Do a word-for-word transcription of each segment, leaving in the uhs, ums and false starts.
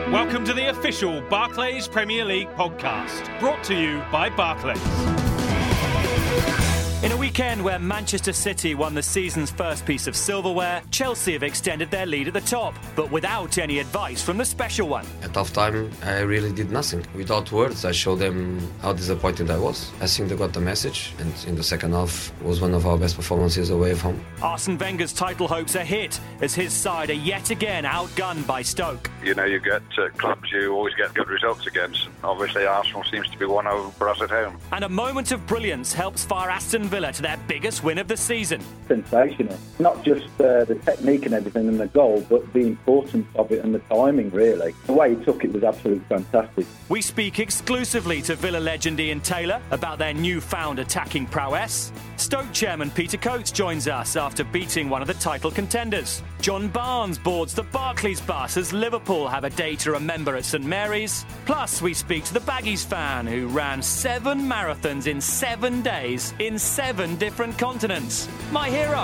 Welcome to the official Barclays Premier League podcast, brought to you by Barclays. In a weekend where Manchester City won the season's first piece of silverware, Chelsea have extended their lead at the top, but without any advice from the special one. At half time, I really did nothing. Without words, I showed them how disappointed I was. I think they got the message, and in the second half was one of our best performances away from home. Arsene Wenger's title hopes are hit as his side are yet again outgunned by Stoke. You know, you get uh, clubs you always get good results against. Obviously, Arsenal seems to be one over us at home. And a moment of brilliance helps fire Aston Villa to their biggest win of the season. Sensational. Not just uh, the technique and everything and the goal, but the importance of it and the timing, really. The way he took it was absolutely fantastic. We speak exclusively to Villa legend Ian Taylor about their newfound attacking prowess. Stoke chairman Peter Coates joins us after beating one of the title contenders. John Barnes boards the Barclays bus as Liverpool have a day to remember at St Mary's. Plus, we speak to the Baggies fan who ran seven marathons in seven days in seven different continents. My hero.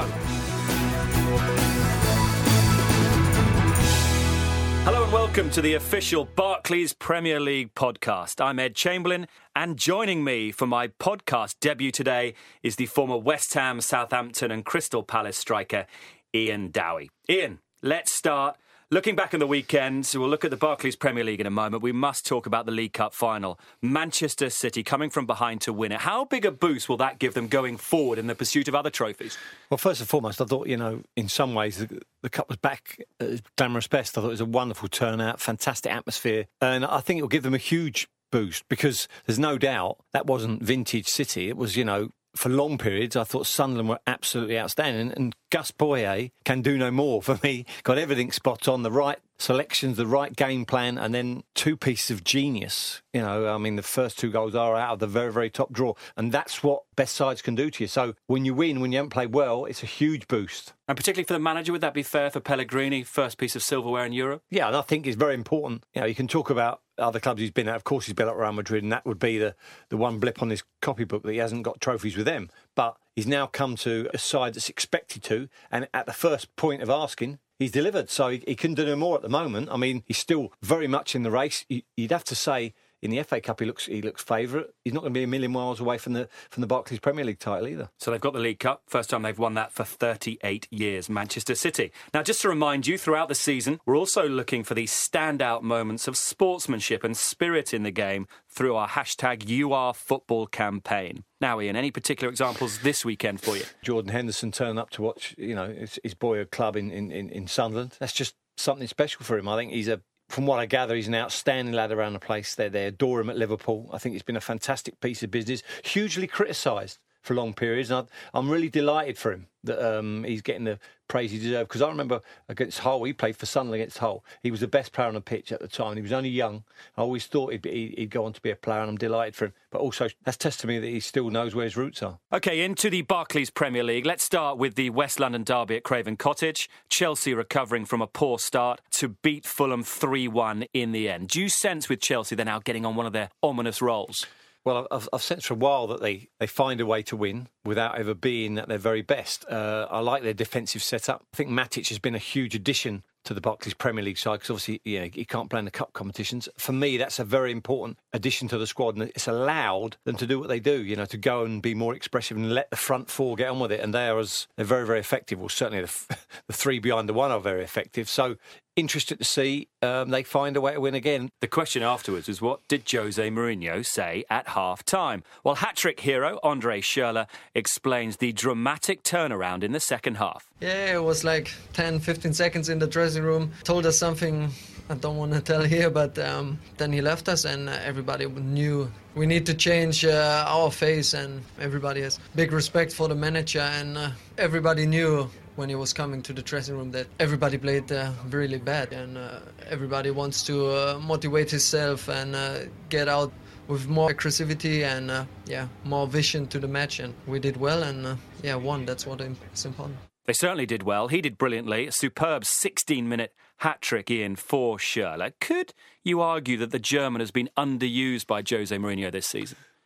Hello and welcome to the official Barclays Premier League podcast. I'm Ed Chamberlain, and joining me for my podcast debut today is the former West Ham, Southampton and Crystal Palace striker, Ian Dowie. Ian, let's start. Looking back on the weekend, we'll look at the Barclays Premier League in a moment. We must talk about the League Cup final. Manchester City coming from behind to win it. How big a boost will that give them going forward in the pursuit of other trophies? Well, first and foremost, I thought, you know, in some ways, the, the Cup was back at its glamorous best. I thought it was a wonderful turnout, fantastic atmosphere. And I think it will give them a huge boost because there's no doubt that wasn't vintage City. It was, you know, for long periods, I thought Sunderland were absolutely outstanding. And Gus Poyet can do no more for me. Got everything spot on, the right selections, the right game plan, and then two pieces of genius. You know, I mean, the first two goals are out of the very, very top drawer. And that's what best sides can do to you. So when you win, when you haven't played well, it's a huge boost. And particularly for the manager, would that be fair for Pellegrini, first piece of silverware in Europe? Yeah, and I think it's very important. You know, you can talk about other clubs he's been at. Of course, he's been at Real Madrid, and that would be the, the one blip on his copybook that he hasn't got trophies with them. But he's now come to a side that's expected to, and at the first point of asking, he's delivered. So he, he couldn't do no more at the moment. I mean, he's still very much in the race. You'd have to say in the F A Cup he looks he looks favourite. He's not going to be a million miles away from the from the Barclays Premier League title either. So they've got the League Cup. First time they've won that for thirty-eight years, Manchester City. Now, just to remind you, throughout the season, we're also looking for these standout moments of sportsmanship and spirit in the game through our hashtag U R Football campaign. Now, Ian, any particular examples this weekend for you? Jordan Henderson turning up to watch, you know, his, his boyhood club in, in, in Sunderland. That's just something special for him. I think he's a From what I gather, he's an outstanding lad around the place. They they adore him at Liverpool. I think it's been a fantastic piece of business, hugely criticised for long periods. And I, I'm really delighted for him that um, he's getting the praise he deserves. Because I remember against Hull, he played for Sunderland against Hull. He was the best player on the pitch at the time. He was only young. I always thought he'd, be, he'd go on to be a player, and I'm delighted for him. But also, that's testimony that he still knows where his roots are. OK, into the Barclays Premier League. Let's start with the West London derby at Craven Cottage. Chelsea recovering from a poor start to beat Fulham three one in the end. Do you sense with Chelsea they're now getting on one of their ominous rolls? Well, I've, I've sensed for a while that they, they find a way to win without ever being at their very best. Uh, I like their defensive setup. I think Matic has been a huge addition to the Barclays Premier League side because obviously, you know, he can't play in the cup competitions. For me, that's a very important addition to the squad, and it's allowed them to do what they do, you know, to go and be more expressive and let the front four get on with it. And they are as they're very, very effective. Well, certainly the, the three behind the one are very effective. So interested to see um, they find a way to win again. The question afterwards was, what did Jose Mourinho say at half-time? Well, hat-trick hero Andre Schürrle explains the dramatic turnaround in the second half. Yeah, it was like ten, fifteen seconds in the dressing room. Told us something I don't want to tell here, but um, then he left us and uh, everybody knew we need to change uh, our face, and everybody has big respect for the manager, and uh, everybody knew when he was coming to the dressing room that everybody played uh, really bad, and uh, everybody wants to uh, motivate himself and uh, get out with more aggressivity and uh, yeah, more vision to the match, and we did well and uh, yeah, won. That's what is important. They certainly did well. He did brilliantly. A superb sixteen-minute hat-trick, Ian, for Schürrle. Could you argue that the German has been underused by Jose Mourinho this season?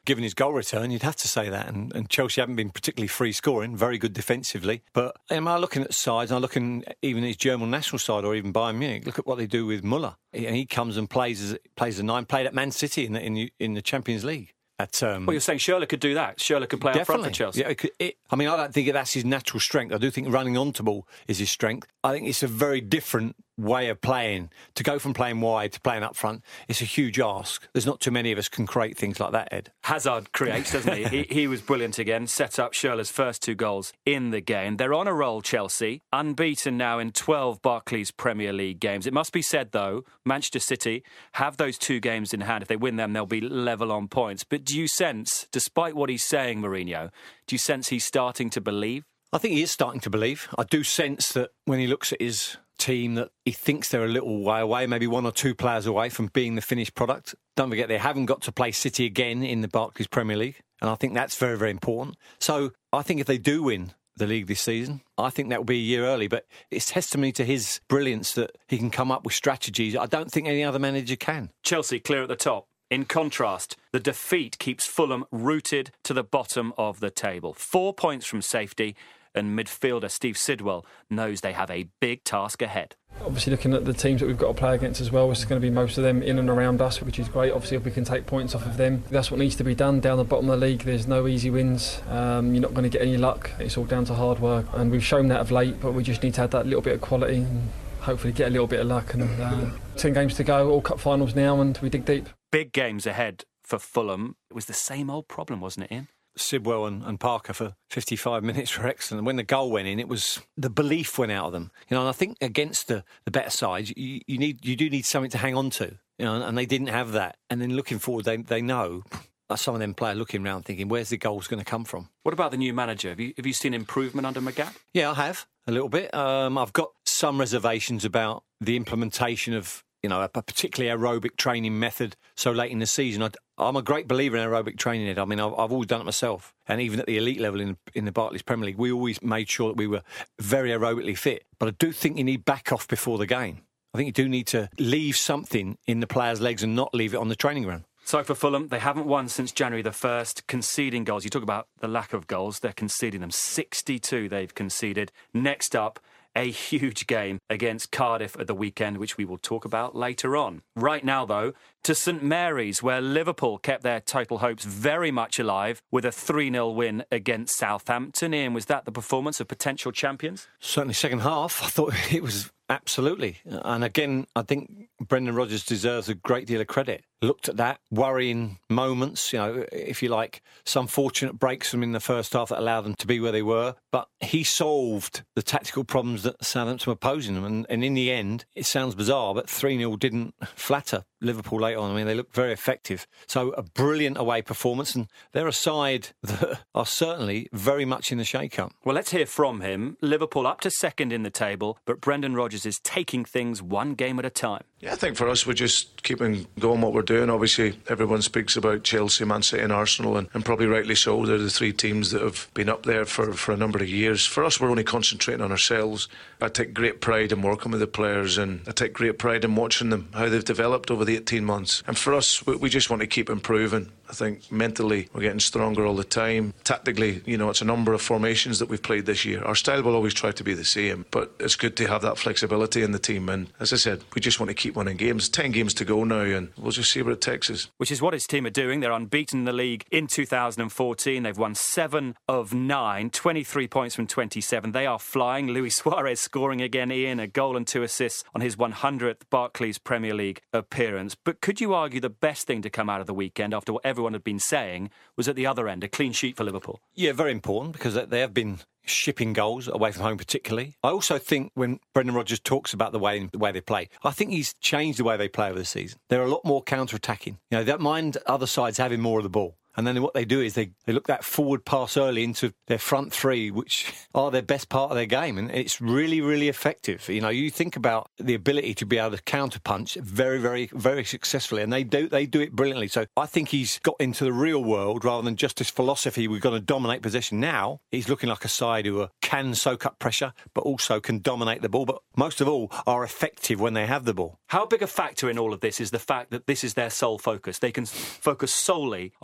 given his goal return, you'd have to say that. And, and Chelsea haven't been particularly free scoring, very good defensively. But am I looking at sides? I'm looking even at his German national side or even Bayern Munich. Look at what they do with Müller. And he comes and plays as plays a nine. Played at Man City in the, in, the, in the Champions League. At, um, well, you're saying Schürrle could do that. Schürrle could play up front for Chelsea. Yeah, it could, it, I mean, I don't think that's his natural strength. I do think running onto ball is his strength. I think it's a very different way of playing. To go from playing wide to playing up front, it's a huge ask. There's not too many of us can create things like that, Ed. Hazard creates, doesn't he? he? He was brilliant again, set up Schürrle's first two goals in the game. They're on a roll, Chelsea, unbeaten now in twelve Barclays Premier League games. It must be said, though, Manchester City have those two games in hand. If they win them, they'll be level on points. But do you sense, despite what he's saying, Mourinho, do you sense he's starting to believe? I think he is starting to believe. I do sense that when he looks at his team that he thinks they're a little way away, maybe one or two players away from being the finished product. Don't forget, they haven't got to play City again in the Barclays Premier League, and I think that's very, very important. So I think if they do win the league this season, I think that will be a year early, but it's testimony to his brilliance that he can come up with strategies I don't think any other manager can. Chelsea clear at the top. In contrast, the defeat keeps Fulham rooted to the bottom of the table. Four points from safety, and midfielder Steve Sidwell knows they have a big task ahead. Obviously, looking at the teams that we've got to play against as well, it's going to be most of them in and around us, which is great. Obviously, if we can take points off of them, that's what needs to be done. Down the bottom of the league, there's no easy wins. Um, you're not going to get any luck. It's all down to hard work, and we've shown that of late, but we just need to add that little bit of quality and hopefully get a little bit of luck. And uh, ten games to go, all cup finals now, and we dig deep. Big games ahead for Fulham. It was the same old problem, wasn't it, Ian? Sidwell and, and Parker for fifty-five minutes were excellent. When the goal went in, it was the belief went out of them. You know, and I think against the, the better sides, you, you need you do need something to hang on to. You know, and they didn't have that. And then looking forward, they they know. Some of them players looking around thinking, where's the goals going to come from? What about the new manager? Have you have you seen improvement under Magath? Yeah, I have a little bit. Um, I've got some reservations about the implementation of, you know, a particularly aerobic training method so late in the season. I, I'm a great believer in aerobic training, Ed. I mean, I've, I've always done it myself. And even at the elite level in, in the Barclays Premier League, we always made sure that we were very aerobically fit. But I do think you need back off before the game. I think you do need to leave something in the players' legs and not leave it on the training ground. So for Fulham, they haven't won since January the first, conceding goals. You talk about the lack of goals. They're conceding them. sixty-two they've conceded. Next up, a huge game against Cardiff at the weekend, which we will talk about later on. Right now, though, to St Mary's, where Liverpool kept their title hopes very much alive with a three nil win against Southampton. Ian, was that the performance of potential champions? Certainly second half. I thought it was absolutely. And again, I think Brendan Rodgers deserves a great deal of credit. Looked at that, worrying moments, you know, if you like, some fortunate breaks from in the first half that allowed them to be where they were. But he solved the tactical problems that Southampton were posing them. And, and in the end, it sounds bizarre, but three nil didn't flatter Liverpool later on. I mean, they looked very effective. So a brilliant away performance. And they're a side that are certainly very much in the shake-up. Well, let's hear from him. Liverpool up to second in the table, but Brendan Rodgers is taking things one game at a time. Yeah, I think for us, we're just keeping going what we're doing. Obviously, everyone speaks about Chelsea, Man City and Arsenal, and, and probably rightly so. They're the three teams that have been up there for, for a number of years. For us, we're only concentrating on ourselves. I take great pride in working with the players, and I take great pride in watching them, how they've developed over the eighteen months. And for us, we, we just want to keep improving. I think mentally we're getting stronger all the time. Tactically, you know, it's a number of formations that we've played this year. Our style will always try to be the same, but it's good to have that flexibility in the team. And as I said, we just want to keep winning games. Ten games to go now, and we'll just see where it takes us. Which is what his team are doing. They're unbeaten in the league in two thousand fourteen. They've won seven of nine, twenty-three points from twenty-seven. They are flying. Luis Suarez scoring again, Ian, a goal and two assists on his one hundredth Barclays Premier League appearance. But could you argue the best thing to come out of the weekend, after what everyone had been saying, was at the other end, a clean sheet for Liverpool? Yeah, very important, because they have been shipping goals away from home particularly. I also think when Brendan Rodgers talks about the way the way they play, I think he's changed the way they play over the season. They're a lot more counter-attacking. You know, they don't mind other sides having more of the ball. And then what they do is they, they look that forward pass early into their front three, which are their best part of their game. And it's really, really effective. You know, you think about the ability to be able to counter-punch very, very, very successfully. And they do they do it brilliantly. So I think he's got into the real world rather than just this philosophy, we're going to dominate possession. Now he's looking like a side who are, can soak up pressure, but also can dominate the ball. But most of all, are effective when they have the ball. How big a factor in all of this is the fact that this is their sole focus? They can focus solely on trying to win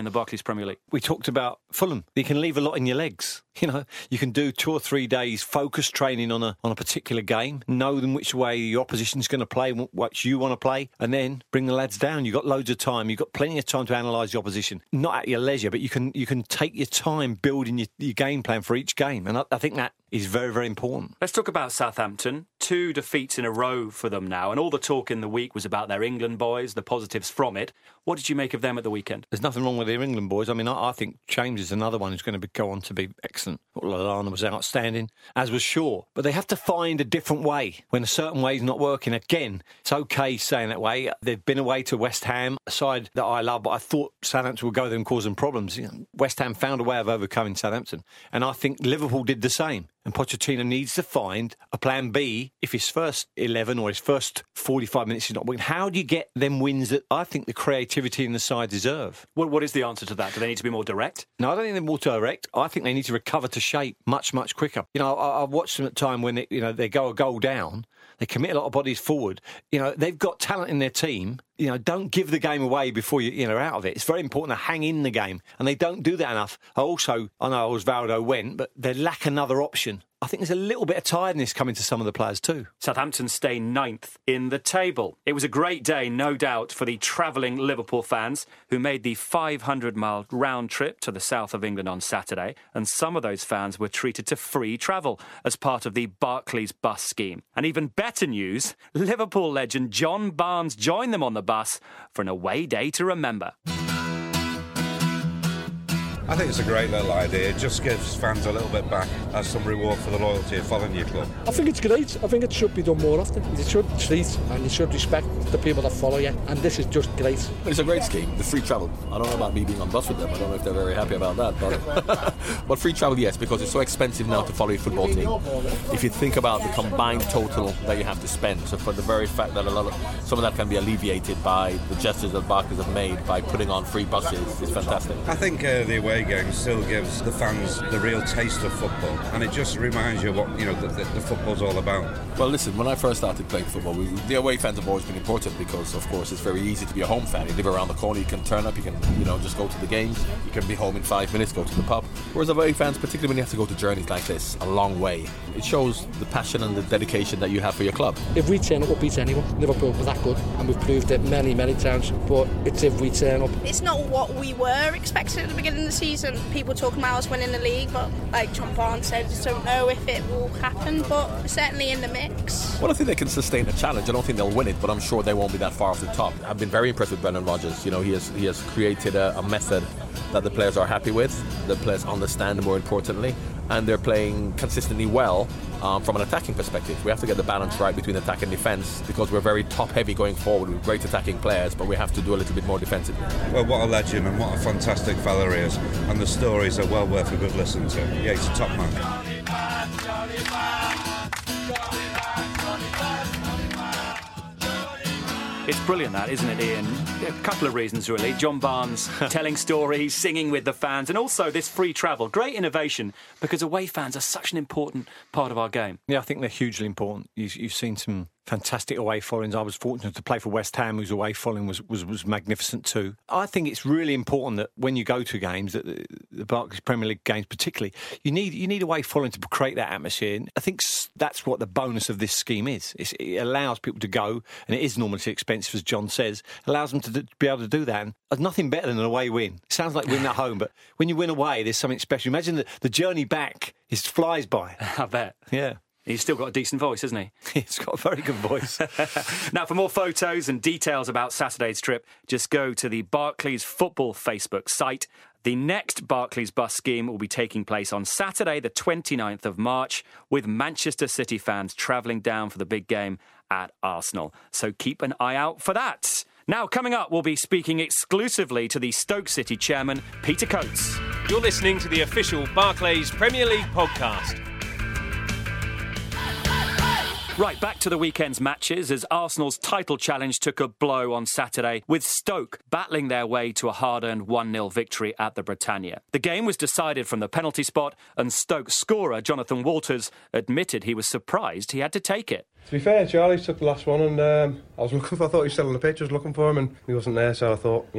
win the Barclays Premier League? We talked about Fulham. You can leave a lot in your legs. You know, you can do two or three days focused training on a on a particular game, know them which way the opposition's going to play, what you want to play, and then bring the lads down. You've got loads of time. You've got plenty of time to analyse the opposition. Not at your leisure, but you can you can take your time building your, your game plan for each game. And I, I think that is very, very important. Let's talk about Southampton. Two defeats in a row for them now, and all the talk in the week was about their England boys, the positives from it. What did you make of them at the weekend? There's nothing wrong with their England boys. I mean, I, I think James is another one who's going to be, go on to be excellent. Lallana was outstanding, as was Shaw. But they have to find a different way when a certain way is not working. Again, it's okay saying that way. They've been away to West Ham, a side that I love, but I thought Southampton would go there and cause them problems. You know, West Ham found a way of overcoming Southampton. And I think Liverpool did the same. And Pochettino needs to find a plan B if his first eleven or his first forty-five minutes is not working. How do you get them wins that I think the creativity in the side deserve? Well, what is the answer to that? Do they need to be more direct? No, I don't think they're more direct. I think they need to recover to shape much, much quicker. You know, I, I've watched them at time when they, you know, they go a goal down, they commit a lot of bodies forward. You know, they've got talent in their team. You know, don't give the game away before you, you know, out of it. It's very important to hang in the game, and they don't do that enough. I also, I know Osvaldo went, but they lack another option. I think there's a little bit of tiredness coming to some of the players too. Southampton stay ninth in the table. It was a great day, no doubt, for the travelling Liverpool fans who made the five hundred mile round trip to the south of England on Saturday, and some of those fans were treated to free travel as part of the Barclays bus scheme. And even better news, Liverpool legend John Barnes joined them on the bus for an away day to remember. I think it's a great little idea. It just gives fans a little bit back as some reward for the loyalty of following your club. I think it's great. I think it should be done more often. You should treat and you should respect the people that follow you, and this is just great. It's a great scheme, the free travel. I don't know about me being on bus with them. I don't know if they're very happy about that. But, but free travel, yes, because it's so expensive now to follow your football team. If you think about the combined total that you have to spend, so for the very fact that a lot of some of that can be alleviated by the gestures that Barclays have made by putting on free buses, it's fantastic. I think uh, the away game still gives the fans the real taste of football, and it just reminds you what you know the, the, the football's all about. Well, listen, when I first started playing football, we, the away fans have always been important because, of course, it's very easy to be a home fan. You live around the corner, you can turn up, you can, you know, just go to the games, you can be home in five minutes, go to the pub. Whereas away fans, particularly when you have to go to journeys like this, a long way, it shows the passion and the dedication that you have for your club. If we turn up, we'll beat anyone. Liverpool were that good, and we've proved it many, many times. But it's if we turn up. It's not what we were expecting at the beginning of the season. People talking about us winning the league, but like John Barnes said, just don't know if it will happen, but we're certainly in the mix. Well, I think they can sustain a challenge. I don't think they'll win it, but I'm sure they won't be that far off the top. I've been very impressed with Brendan Rodgers. You know, he has he has created a, a method that the players are happy with, the players understand more importantly, and they're playing consistently well um, from an attacking perspective. We have to get the balance right between attack and defence because we're very top-heavy going forward with great attacking players, but we have to do a little bit more defensively. Well, what a legend and what a fantastic fella he is, and the stories are well worth a good listen to. Yeah, he's a top man. It's brilliant, that, isn't it, Ian? A couple of reasons, really. John Barnes telling stories, singing with the fans, and also this free travel. Great innovation, because away fans are such an important part of our game. Yeah, I think they're hugely important. You've, you've seen some fantastic away followings. I was fortunate to play for West Ham, whose away following was, was, was magnificent too. I think it's really important that when you go to games, that the, the Barclays Premier League games particularly, you need you need away following to create that atmosphere. And I think that's what the bonus of this scheme is. It's, it allows people to go, and it is enormously expensive, as John says, allows them to be able to do that. And there's nothing better than an away win. It sounds like winning at home, but when you win away, there's something special. Imagine the, the journey back is flies by. I bet. Yeah. He's still got a decent voice, hasn't he? He's got a very good voice. Now, for more photos and details about Saturday's trip, just go to the Barclays Football Facebook site. The next Barclays bus scheme will be taking place on Saturday, the twenty-ninth of March, with Manchester City fans travelling down for the big game at Arsenal. So keep an eye out for that. Now, coming up, we'll be speaking exclusively to the Stoke City chairman, Peter Coates. You're listening to the official Barclays Premier League podcast. Right, back to the weekend's matches as Arsenal's title challenge took a blow on Saturday, with Stoke battling their way to a hard-earned one nil victory at the Britannia. The game was decided from the penalty spot, and Stoke scorer Jonathan Walters admitted he was surprised he had to take it. To be fair, Charlie took the last one, and um, I was looking for, I thought he was still on the pitch, I was looking for him, and he wasn't there, so I thought, you know,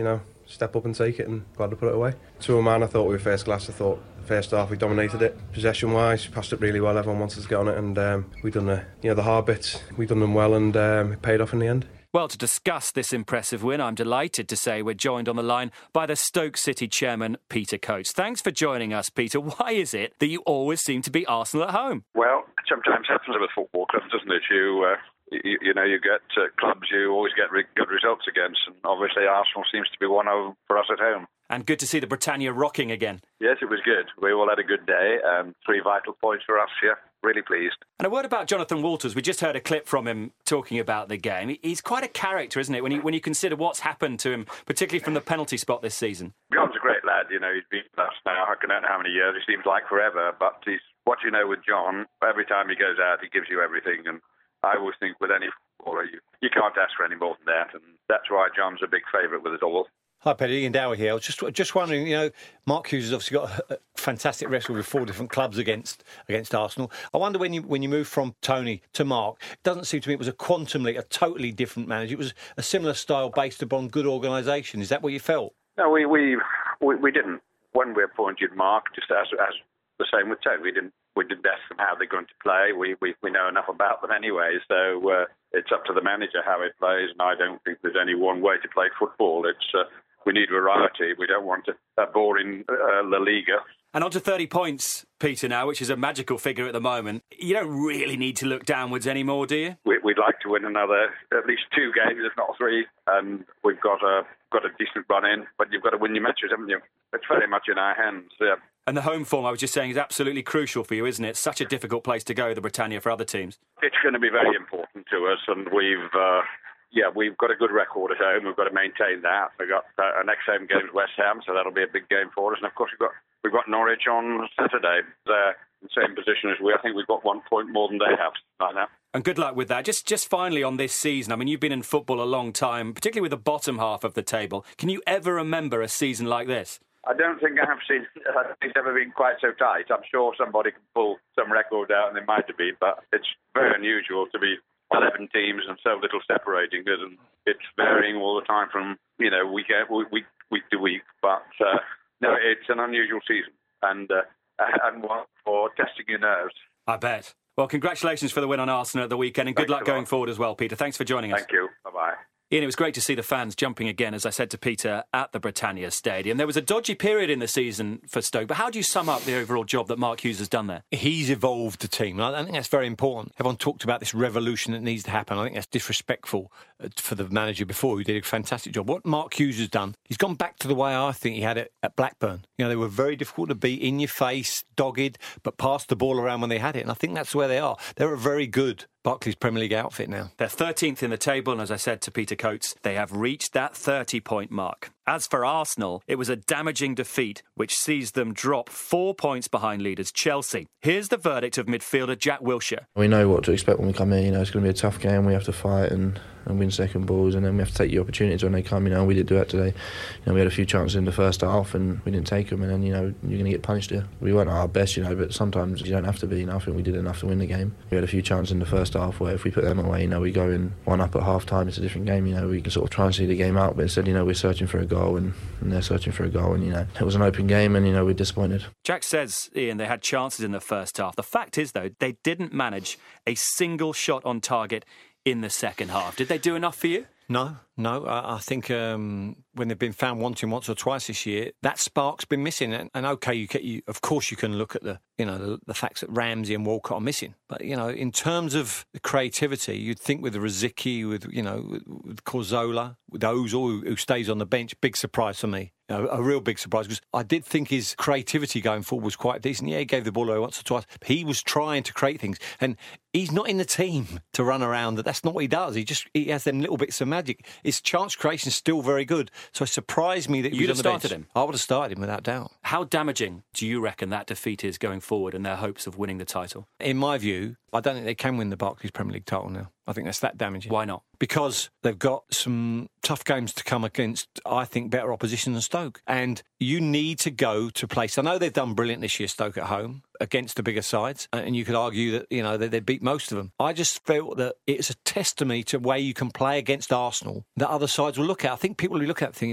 step up and take it, and glad to put it away. To a man, I thought we were first class. I thought the first half we dominated it. Possession-wise, passed it really well. Everyone wanted to get on it, and um, we done the you know the hard bits. We done them well, and um, it paid off in the end. Well, to discuss this impressive win, I'm delighted to say we're joined on the line by the Stoke City chairman, Peter Coates. Thanks for joining us, Peter. Why is it that you always seem to beat Arsenal at home? Well, it sometimes happens with football clubs, doesn't it? You, uh, you, you know, you get uh, clubs you always get re- good results against, and obviously Arsenal seems to be one of them for us at home. And good to see the Britannia rocking again. Yes, it was good. We all had a good day. Um, three vital points for us here. Really pleased. And a word about Jonathan Walters. We just heard a clip from him talking about the game. He's quite a character, isn't it, when you, when you consider what's happened to him, particularly from the penalty spot this season? John's a great lad. You know, he's been with us now, I don't know how many years. It seems like forever. But he's, what you know with John, every time he goes out, he gives you everything. And I always think with any footballer, you, you can't ask for any more than that. And that's why John's a big favourite with us all. Hi, Peter. Ian Dower here. I was just just wondering, you know, Mark Hughes has obviously got a fantastic record with four different clubs against against Arsenal. I wonder when you when you move from Tony to Mark, it doesn't seem to me it was a quantum leap, a totally different manager. It was a similar style based upon good organisation. Is that what you felt? No, we we we, we didn't. When we appointed Mark, just as as the same with Tony, we didn't we didn't ask them how they're going to play. We we, we know enough about them anyway, so uh, it's up to the manager how he plays. And I don't think there's any one way to play football. It's uh, We need variety. We don't want a, a boring uh, La Liga. And on to thirty points, Peter, now, which is a magical figure at the moment. You don't really need to look downwards anymore, do you? We, we'd like to win another, at least two games, if not three. And we've got a got a decent run in, but you've got to win your matches, haven't you? It's very much in our hands. Yeah. And the home form, I was just saying, is absolutely crucial for you, isn't it? Such a difficult place to go, the Britannia, for other teams. It's going to be very important to us, and we've... Uh, Yeah, we've got a good record at home. We've got to maintain that. We've got uh, our next home game is West Ham, so that'll be a big game for us. And of course, we've got we've got Norwich on Saturday. They're in the same position as we. I think we've got one point more than they have, like that. And good luck with that. Just just finally on this season, I mean, you've been in football a long time, particularly with the bottom half of the table. Can you ever remember a season like this? I don't think I have seen. Uh, it's never been quite so tight. I'm sure somebody can pull some record out, and it might have been, but it's very unusual to be eleven teams and so little separating us, and it's varying all the time from you know week week week to week. But uh, no, it's an unusual season, and uh, and one for testing your nerves. I bet. Well, congratulations for the win on Arsenal at the weekend, and good Thanks luck going forward as well, Peter. Thanks for joining us. Thank you. Bye bye. Ian, it was great to see the fans jumping again, as I said to Peter, at the Britannia Stadium. There was a dodgy period in the season for Stoke, but how do you sum up the overall job that Mark Hughes has done there? He's evolved the team, and I think that's very important. Everyone talked about this revolution that needs to happen. I think that's disrespectful for the manager before, who did a fantastic job. What Mark Hughes has done, he's gone back to the way I think he had it at Blackburn. You know, they were very difficult to beat, in your face, dogged, but passed the ball around when they had it, and I think that's where they are. They're a very good Barclays Premier League outfit now. They're thirteenth in the table, and as I said to Peter Coates, they have reached that thirty-point mark. As for Arsenal, it was a damaging defeat which sees them drop four points behind leaders Chelsea. Here's the verdict of midfielder Jack Wilshere. We know what to expect when we come in. You know, it's going to be a tough game. We have to fight and, and win second balls, and then we have to take the opportunities when they come. You know, we did do that today. You know, we had a few chances in the first half and we didn't take them, and then you know you're going to get punished here. We weren't at our best, you know, but sometimes you don't have to be. You know, I think we did enough to win the game. We had a few chances in the first half where if we put them away, you know, we go in one up at half time. It's a different game. You know, we can sort of try and see the game out, but instead, you know, we're searching for a goal and, and they're searching for a goal, and you know, it was an open game, and you know, we're disappointed. Jack says, Ian, they had chances in the first half. The fact is, though, they didn't manage a single shot on target in the second half. Did they do enough for you? No, no. I, I think um, when they've been found wanting once or twice this year, that spark's been missing. And, and OK, you, you, of course you can look at the, you know, the, the facts that Ramsey and Walcott are missing. But, you know, in terms of the creativity, you'd think with Rosicky, with, you know, with, with Cazorla, with Ozil, who stays on the bench, big surprise for me. You know, a real big surprise, because I did think his creativity going forward was quite decent. Yeah, he gave the ball away once or twice, but he was trying to create things. And he's not in the team to run around. That's not what he does. He just he has them little bits of magic. His chance creation is still very good. So it surprised me that he You'd was have on the started bench. him. I would have started him without doubt. How damaging do you reckon that defeat is going forward and their hopes of winning the title? In my view, I don't think they can win the Barclays Premier League title now. I think that's that damaging. Why not? Because they've got some tough games to come against, I think, better opposition than Stoke. And you need to go to place. I know they've done brilliant this year, Stoke at home, against the bigger sides. And you could argue that, you know, they, they beat most of them. I just felt that it's a testimony to the way you can play against Arsenal that other sides will look at. I think people will look at it thinking,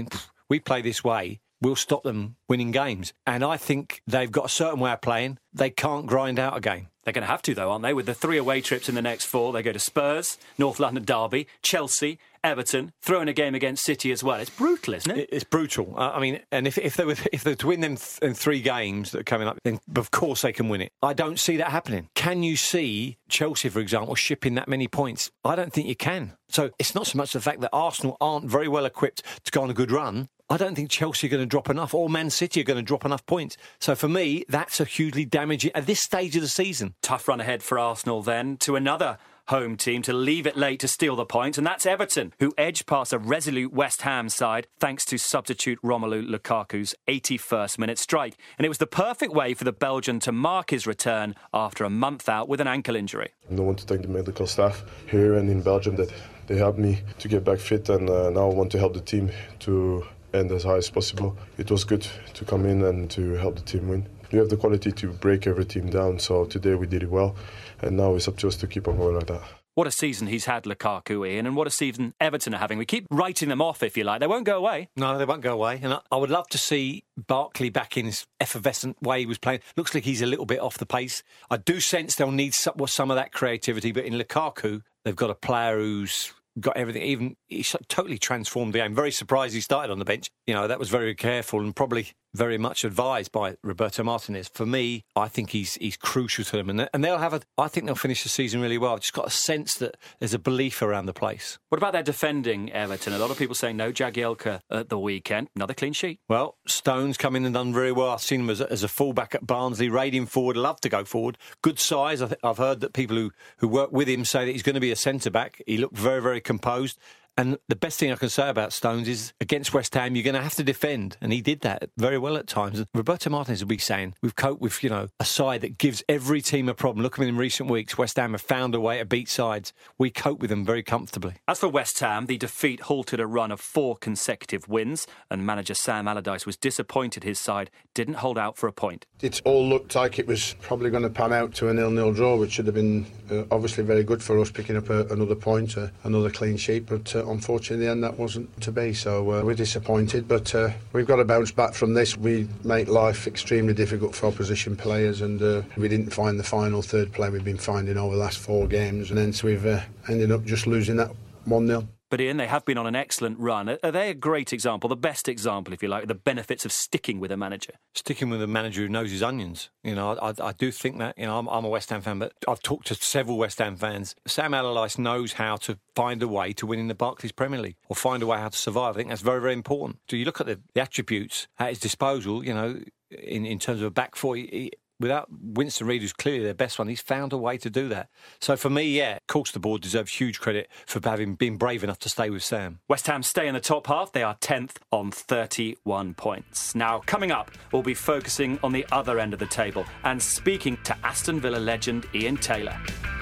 we play this way, we'll stop them winning games. And I think they've got a certain way of playing. They can't grind out a game. They're going to have to, though, aren't they? With the three away trips in the next four, they go to Spurs, North London Derby, Chelsea, Everton, throw in a game against City as well. It's brutal, isn't it? It's brutal. I mean, and if, if they were if they were to win them th- in three games that are coming up, then of course they can win it. I don't see that happening. Can you see Chelsea, for example, shipping that many points? I don't think you can. So it's not so much the fact that Arsenal aren't very well equipped to go on a good run. I don't think Chelsea are going to drop enough, or Man City are going to drop enough points. So for me, that's a hugely damaging at this stage of the season. Tough run ahead for Arsenal then to another home team to leave it late to steal the points, and that's Everton, who edged past a resolute West Ham side thanks to substitute Romelu Lukaku's eighty-first minute strike. And it was the perfect way for the Belgian to mark his return after a month out with an ankle injury. I want to thank the medical staff here and in Belgium that they helped me to get back fit, and uh, now I want to help the team to end as high as possible. It was good to come in and to help the team win. You have the quality to break every team down, so today we did it well, and now it's up to us to keep on going like that. What a season he's had, Lukaku, Ian, and what a season Everton are having. We keep writing them off, if you like. They won't go away. No, they won't go away. And I, I would love to see Barkley back in his effervescent way he was playing. Looks like he's a little bit off the pace. I do sense they'll need some, some of that creativity, but in Lukaku, they've got a player who's got everything. Even he's totally transformed the game. Very surprised he started on the bench. You know, that was very careful and probably very much advised by Roberto Martinez. For me, I think he's he's crucial to them, and and they'll have a. I think they'll finish the season really well. I've just got a sense that there's a belief around the place. What about their defending, Everton? A lot of people saying no Jagielka at the weekend. Another clean sheet. Well, Stones come in and done very well. I've seen him as a, as a fullback at Barnsley, raiding forward, love to go forward. Good size. I th- I've heard that people who, who work with him say that he's going to be a centre-back. He looked very, very composed. And the best thing I can say about Stones is against West Ham, you're going to have to defend. And he did that very well at times. And Roberto Martinez will be saying, we've coped with, you know, a side that gives every team a problem. Look at them in recent weeks. West Ham have found a way to beat sides. We cope with them very comfortably. As for West Ham, the defeat halted a run of four consecutive wins. And manager Sam Allardyce was disappointed his side didn't hold out for a point. It all looked like it was probably going to pan out to a nil-nil draw, which should have been uh, obviously very good for us, picking up a, another point, uh, another clean sheet. But uh, unfortunately, in the end, that wasn't to be. So uh, we're disappointed. But uh, we've got to bounce back from this. We make life extremely difficult for opposition players, and uh, we didn't find the final third play we've been finding over the last four games. And hence we've uh, ended up just losing that one nil. But Ian, they have been on an excellent run. Are they a great example, the best example, if you like, of the benefits of sticking with a manager? Sticking with a manager who knows his onions. You know, I, I do think that. You know, I'm, I'm a West Ham fan, but I've talked to several West Ham fans. Sam Allardyce knows how to find a way to win in the Barclays Premier League, or find a way how to survive. I think that's very, very important. So you look at the, the attributes at his disposal, you know, in, in terms of a back four, he, he, without Winston Reid, who's clearly their best one, he's found a way to do that. So for me, yeah, of course the board deserves huge credit for having been brave enough to stay with Sam. West Ham stay in the top half. They are tenth on thirty-one points. Now, coming up, we'll be focusing on the other end of the table and speaking to Aston Villa legend Ian Taylor.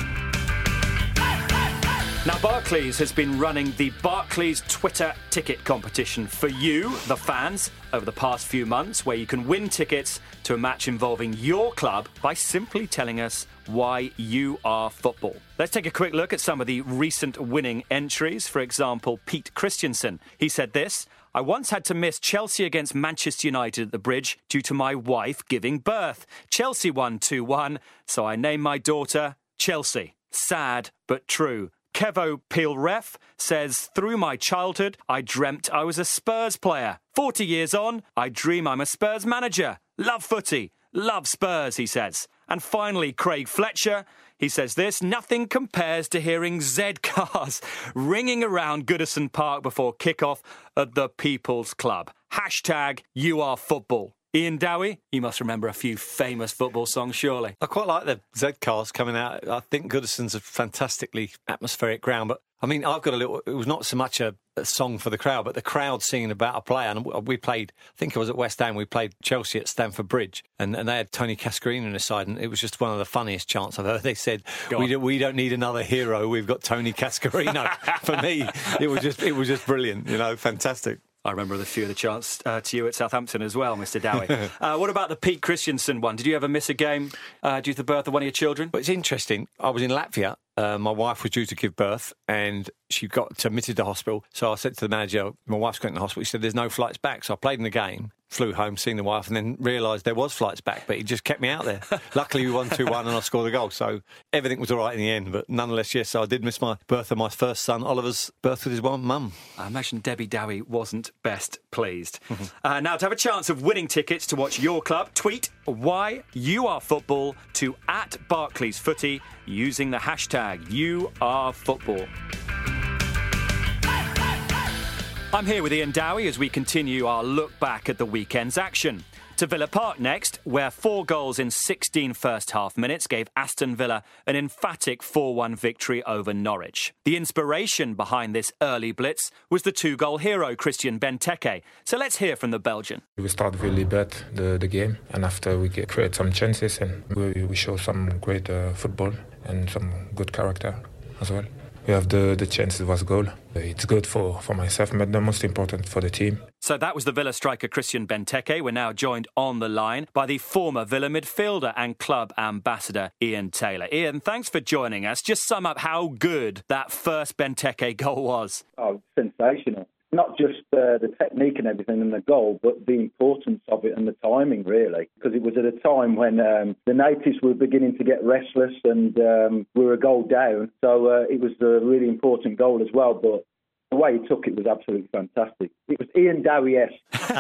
Now, Barclays has been running the Barclays Twitter ticket competition for you, the fans, over the past few months, where you can win tickets to a match involving your club by simply telling us why you are football. Let's take a quick look at some of the recent winning entries. For example, Pete Christiansen. He said this: I once had to miss Chelsea against Manchester United at the Bridge due to my wife giving birth. Chelsea won two one, so I named my daughter Chelsea. Sad, but true. Kevo Peelref says, through my childhood, I dreamt I was a Spurs player. forty years on, I dream I'm a Spurs manager. Love footy. Love Spurs, he says. And finally, Craig Fletcher, he says this: nothing compares to hearing Z cars ringing around Goodison Park before kick-off at the People's Club. Hashtag you are football. Ian Dowie, you must remember a few famous football songs, surely. I quite like the Z-Cars coming out. I think Goodison's a fantastically atmospheric ground, but I mean, I've got a little, it was not so much a, a song for the crowd, but the crowd singing about a player. And we played, I think it was at West Ham, we played Chelsea at Stamford Bridge, and, and they had Tony Cascarino on the side, and it was just one of the funniest chants I've heard. They said, we, do, we don't need another hero, we've got Tony Cascarino. For me, it was just, it was just brilliant, you know, fantastic. I remember a few of the chants uh, to you at Southampton as well, Mister Dowie. uh, what about the Pete Christiansen one? Did you ever miss a game uh, due to the birth of one of your children? Well, it's interesting. I was in Latvia Uh, my wife was due to give birth and she got admitted to hospital. So I said to the manager, my wife's going to the hospital. He said, there's no flights back. So I played in the game, flew home, seen the wife, and then realised there was flights back, but he just kept me out there. Luckily, we won two one and I scored a goal. So everything was all right in the end. But nonetheless, yes, so I did miss my birth of my first son, Oliver's birth with his one mum. I imagine Debbie Dowie wasn't best pleased. uh, now, to have a chance of winning tickets to watch your club, tweet why you are football to at Barclays Footy using the hashtag you are football. I'm here with Ian Dowie as we continue our look back at the weekend's action. To Villa Park next, where four goals in sixteen first-half minutes gave Aston Villa an emphatic four one victory over Norwich. The inspiration behind this early blitz was the two-goal hero, Christian Benteke. So let's hear from the Belgian. We started really bad, the, the game, and after we get, create some chances and we, we show some great uh, football and some good character as well. We have the, the chance it was a goal. It's good for, for myself, but the most important for the team. So that was the Villa striker Christian Benteke. We're now joined on the line by the former Villa midfielder and club ambassador Ian Taylor. Ian, thanks for joining us. Just sum up how good that first Benteke goal was. Oh, sensational. Not just uh, the technique and everything and the goal, but the importance of it and the timing, really. Because it was at a time when um, the natives were beginning to get restless and um, we were a goal down. So uh, it was a really important goal as well. But the way he took it was absolutely fantastic. It was Ian Dowie-esque.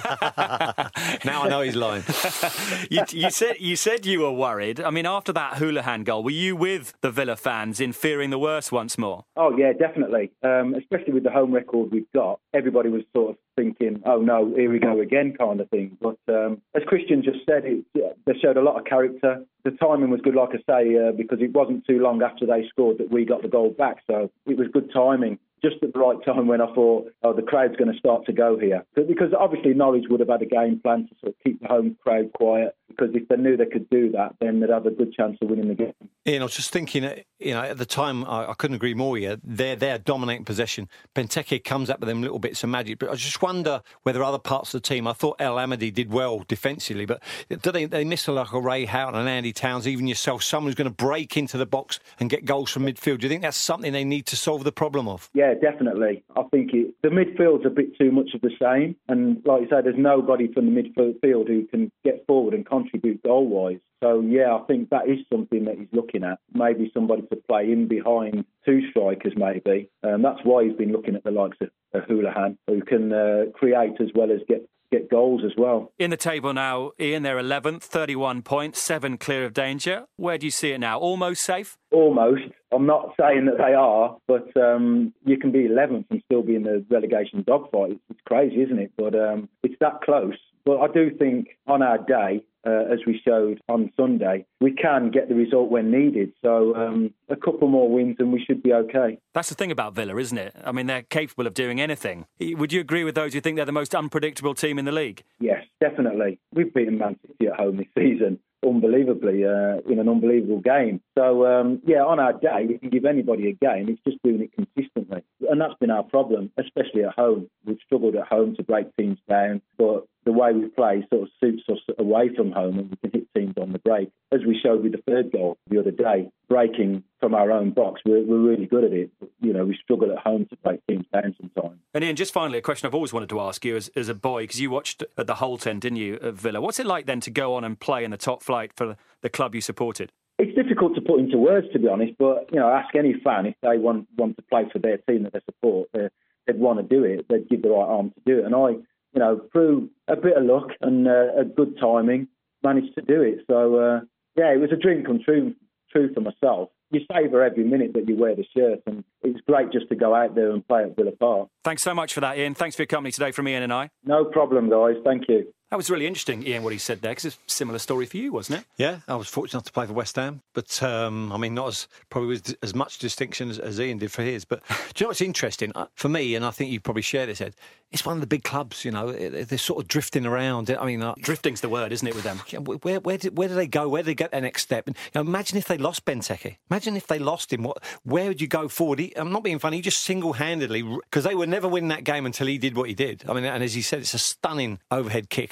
Now I know he's lying. you, you said you said you were worried. I mean, after that Houlihan goal, were you with the Villa fans in fearing the worst once more? Oh, yeah, definitely. Um, especially with the home record we've got. Everybody was sort of thinking, oh, no, here we go again kind of thing. But um, as Christian just said, it, they showed a lot of character. The timing was good, like I say, uh, because it wasn't too long after they scored that we got the goal back. So it was good timing. Just at the right time when I thought, oh, the crowd's going to start to go here. Because obviously Norwich would have had a game plan to sort of keep the home crowd quiet, because if they knew they could do that, then they'd have a good chance of winning the game. Ian, I was just thinking, you know, at the time, I, I couldn't agree more here. They're, they're dominating possession. Benteke comes up with them little bits of magic. But I just wonder whether other parts of the team, I thought El Amadi did well defensively, but do they, they miss like a Ray Houghton and Andy Towns, even yourself, someone who's going to break into the box and get goals from midfield? Do you think that's something they need to solve the problem of? Yeah, definitely. I think it, the midfield's a bit too much of the same. And like you say, there's nobody from the midfield who can get forward and contribute goal-wise. So, yeah, I think that is something that he's looking at. Maybe somebody to play in behind two strikers, maybe. Um, that's why he's been looking at the likes of uh, Houlihan, who can uh, create as well as get get goals as well. In the table now, Ian, they're eleventh, thirty-one points, seven clear of danger. Where do you see it now? Almost safe? Almost. I'm not saying that they are, but um, you can be eleventh and still be in the relegation dogfight. It's, it's crazy, isn't it? But um, it's that close. But I do think on our day, uh, as we showed on Sunday, we can get the result when needed. So um, a couple more wins and we should be okay. That's the thing about Villa, isn't it? I mean, they're capable of doing anything. Would you agree with those who think they're the most unpredictable team in the league? Yes, definitely. We've beaten Man City at home this season, unbelievably, uh, in an unbelievable game. So, um, yeah, on our day, we can give anybody a game. It's just doing it consistently. And that's been our problem, especially at home. We've struggled at home to break teams down, but the way we play sort of suits us away from home and we can hit teams on the break. As we showed with the third goal the other day, breaking from our own box, we're, we're really good at it. You know, we struggle at home to break teams down sometimes. And Ian, just finally, a question I've always wanted to ask you as, as a boy, because you watched at the Holte End, didn't you, at Villa? What's it like then to go on and play in the top flight for the club you supported? It's difficult to put into words, to be honest, but, you know, ask any fan if they want, want to play for their team that they support, they'd want to do it, they'd give the right arm to do it. And I, you know, through a bit of luck and uh, a good timing, managed to do it. So, uh, yeah, it was a dream come true, true for myself. You savour every minute that you wear the shirt, and it was great just to go out there and play at Villa Park. Thanks so much for that, Ian. Thanks for your company today from Ian and I. No problem, guys. Thank you. That was really interesting, Ian, what he said there, because it's a similar story for you, wasn't it? Yeah, I was fortunate enough to play for West Ham, but um, I mean, not as probably with as much distinction as, as Ian did for his. But do you know what's interesting? For me, and I think you probably share this, Ed, it's one of the big clubs, you know, they're sort of drifting around. I mean, uh, drifting's the word, isn't it, with them? Where, where, did, where do they go? Where do they get their next step? And, you know, imagine if they lost Benteke. Imagine if they lost him. What? Where would you go forward? He, I'm not being funny, he just single-handedly, because they would never win that game until he did what he did. I mean, and as he said, it's a stunning overhead kick.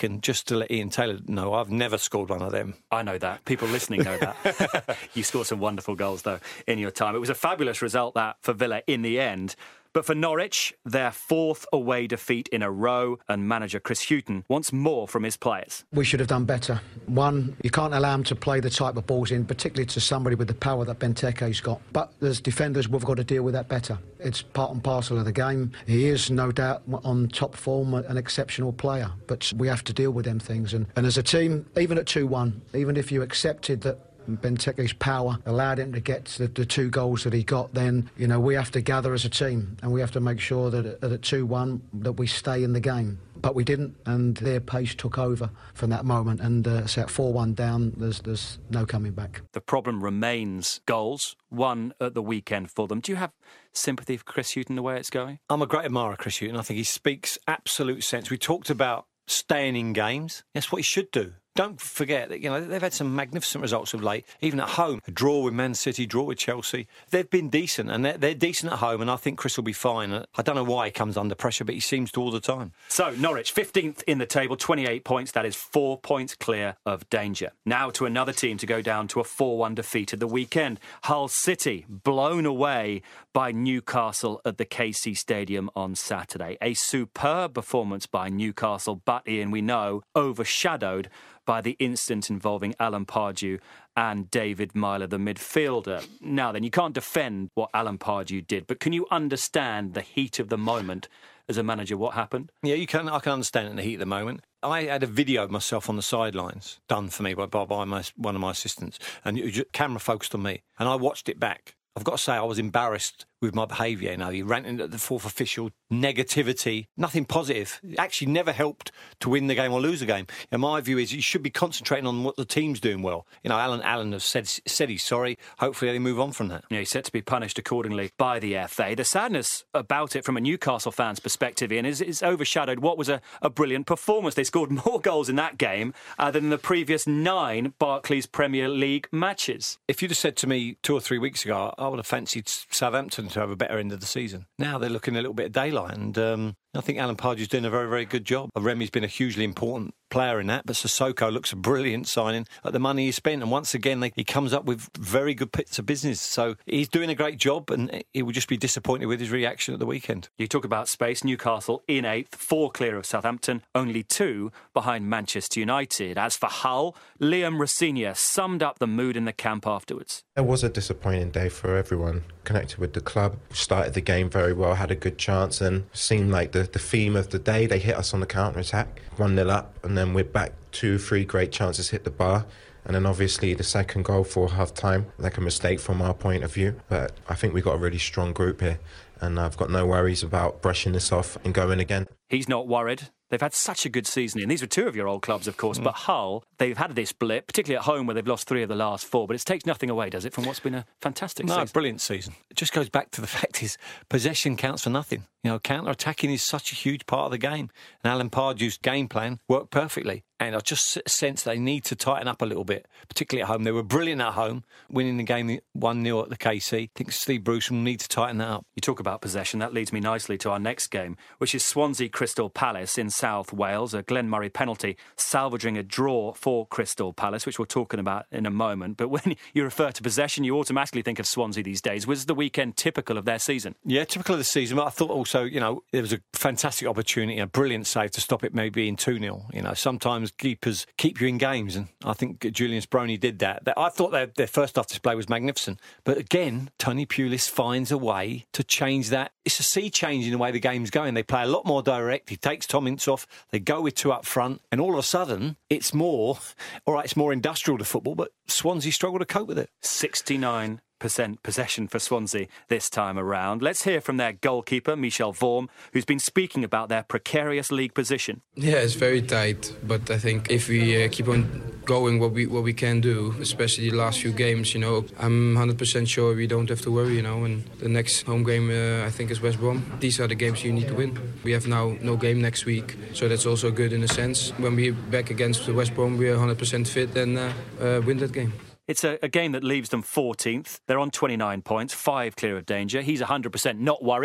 and just to let Ian Taylor know, I've never scored one of them. I know that. People listening know that. You scored some wonderful goals, though, in your time. It was a fabulous result, that, for Villa in the end. But for Norwich, their fourth away defeat in a row, and manager Chris Hughton wants more from his players. We should have done better. One, you can't allow him to play the type of balls in, particularly to somebody with the power that Benteke's got. But as defenders, we've got to deal with that better. It's part and parcel of the game. He is, no doubt, on top form, an exceptional player. But we have to deal with them things. And, and as a team, even at two one, even if you accepted that Benteke's power allowed him to get the, the two goals that he got, then, you know, we have to gather as a team and we have to make sure that at two one that we stay in the game. But we didn't, and their pace took over from that moment. And uh, so at four one down, there's, there's no coming back. The problem remains goals, one at the weekend for them. Do you have sympathy for Chris Hughton, the way it's going? I'm a great admirer of Chris Hughton. I think he speaks absolute sense. We talked about staying in games. That's what he should do. Don't forget that, you know, they've had some magnificent results of late, even at home. A draw with Man City, draw with Chelsea. They've been decent, and they're, they're decent at home, and I think Chris will be fine. I don't know why he comes under pressure, but he seems to all the time. So, Norwich, fifteenth in the table, twenty-eight points. That is four points clear of danger. Now to another team to go down to a four one defeat at the weekend. Hull City, blown away by Newcastle at the K C Stadium on Saturday. A superb performance by Newcastle, but, Ian, we know, overshadowed by the incident involving Alan Pardew and David Myler, the midfielder. Now then, you can't defend what Alan Pardew did, but can you understand the heat of the moment as a manager, what happened? Yeah, you can. I can understand it in the heat of the moment. I had a video of myself on the sidelines done for me by, by, by my, one of my assistants, and the camera focused on me, and I watched it back. I've got to say, I was embarrassed with my behaviour. You know, he ranting at the fourth official, negativity, nothing positive. It actually never helped to win the game or lose the game. And my view is you should be concentrating on what the team's doing well. You know, Alan Allen has said, said he's sorry. Hopefully they move on from that. Yeah, he's set to be punished accordingly by the F A. The sadness about it from a Newcastle fan's perspective, Ian, is, is overshadowed what was a, a brilliant performance. They scored more goals in that game uh, than in the previous nine Barclays Premier League matches. If you'd have said to me two or three weeks ago, I would have fancied Southampton to have a better end of the season. Now they're looking a little bit of daylight, and um, I think Alan Pardew's doing a very, very good job. Remy's been a hugely important player in that, but Sissoko looks a brilliant signing at the money he spent, and once again they, he comes up with very good bits of business. So he's doing a great job, and he will just be disappointed with his reaction at the weekend. You talk about space. Newcastle in eighth, four clear of Southampton, only two behind Manchester United. As for Hull, Liam Rosenior summed up the mood in the camp afterwards. It was a disappointing day for everyone connected with the club. Started the game very well, had a good chance, and seemed like the, the theme of the day. They hit us on the counter-attack, one nil up, and then we're back. Two, three great chances hit the bar. And then obviously the second goal for half-time, like a mistake from our point of view. But I think we've got a really strong group here, and I've got no worries about brushing this off and going again. He's not worried. They've had such a good season, and these are two of your old clubs, of course, mm. but Hull, they've had this blip, particularly at home where they've lost three of the last four, but it takes nothing away, does it, from what's been a fantastic no, season? No, brilliant season. It just goes back to the fact is possession counts for nothing. You know, counter-attacking is such a huge part of the game, and Alan Pardew's game plan worked perfectly. And I just sense they need to tighten up a little bit, particularly at home. They were brilliant at home, winning the game one nil at the K C. I think Steve Bruce will need to tighten that up. You talk about possession. That leads me nicely to our next game, which is Swansea Crystal Palace in South Wales. A Glenn Murray penalty salvaging a draw for Crystal Palace, which we're talking about in a moment. But when you refer to possession, you automatically think of Swansea these days. Was the weekend typical of their season? Yeah, typical of the season. But I thought also, you know, there was a fantastic opportunity, a brilliant save to stop it maybe being two nil. You know, sometimes keepers keep you in games, and I think Julian Speroni did that. I thought their, their first half display was magnificent. But again, Tony Pulis finds a way to change that. It's a sea change in the way the game's going. They play a lot more direct. He takes Tom Ince off. They go with two up front. And all of a sudden, it's more, all right, it's more industrial to football, but Swansea struggle to cope with it. sixty-nine percent possession for Swansea this time around. Let's hear from their goalkeeper, Michel Vorm, who's been speaking about their precarious league position. Yeah, it's very tight, but I think if we uh, keep on going what we what we can do, especially the last few games, you know, I'm one hundred percent sure we don't have to worry, you know, and the next home game, uh, I think, is West Brom. These are the games you need to win. We have now no game next week, so that's also good in a sense. When we're back against West Brom, we're one hundred percent fit and uh, uh, win that game. It's a, a game that leaves them fourteenth. They're on twenty-nine points, five clear of danger. He's one hundred percent not worried.